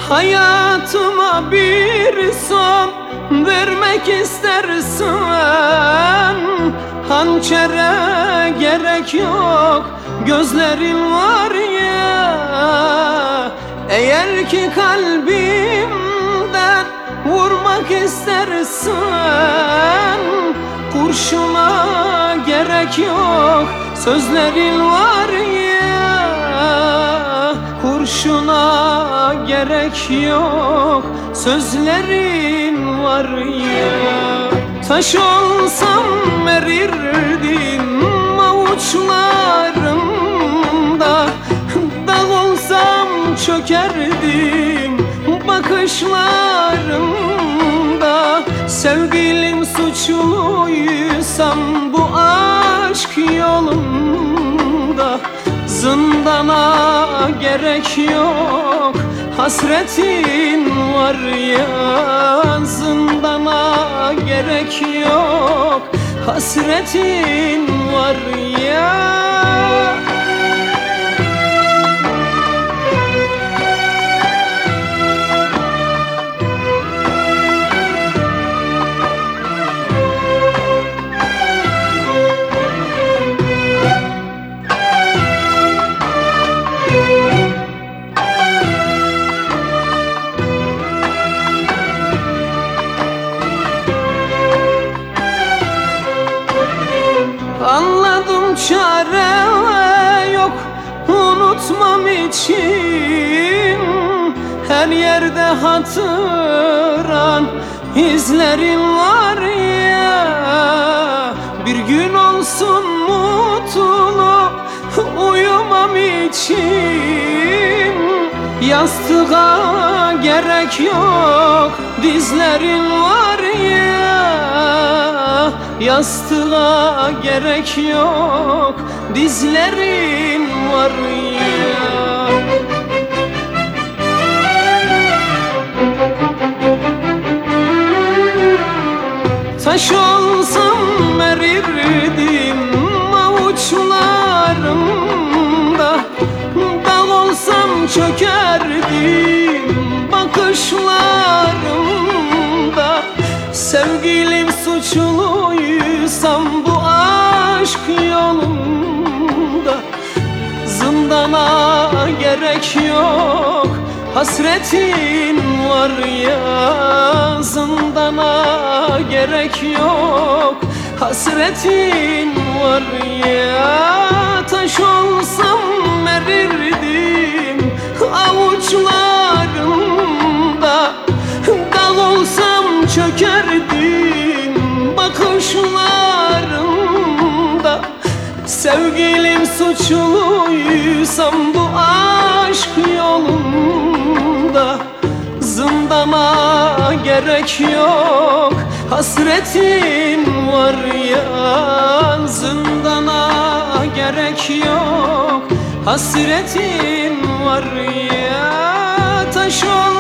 Hayatıma bir son vermek istersen hançere gerek yok, gözlerin var ya. Eğer ki kalbimden vurmak istersen kurşuna gerek yok, sözlerin var ya. Kurşuna gerek yok, sözlerin var ya. Taş olsam erirdim avuçlarımda, dağ olsam çökerdim bakışlarımda. Sevgilim suçluysam bu aşk yolunda, zindana gerek yok, hasretin var ya. Zindana gerek yok, hasretin var ya. Anladım çare yok unutmam için, her yerde hatıran izlerin var ya. Bir gün olsun mutlu uyumam için, yastığa gerek yok, dizlerin var ya. Yastığa gerek yok, dizlerin var ya. Taş olsam erirdim avuçlarımda, dağ olsam çökerdim bakışlarımda. Sevgilim suçluysam bu aşk yolunda, zindana gerek yok, hasretin var ya. Zindana gerek yok, hasretin var ya. Taş olsam erirdim avuçlarımda, dağ olsam çökerdim bakışlarımda. Sevgilim suçluysam bu aşk yolunda, zindana gerek yok, hasretin var ya. Zindana gerek yok, hasretin var ya. Taş ol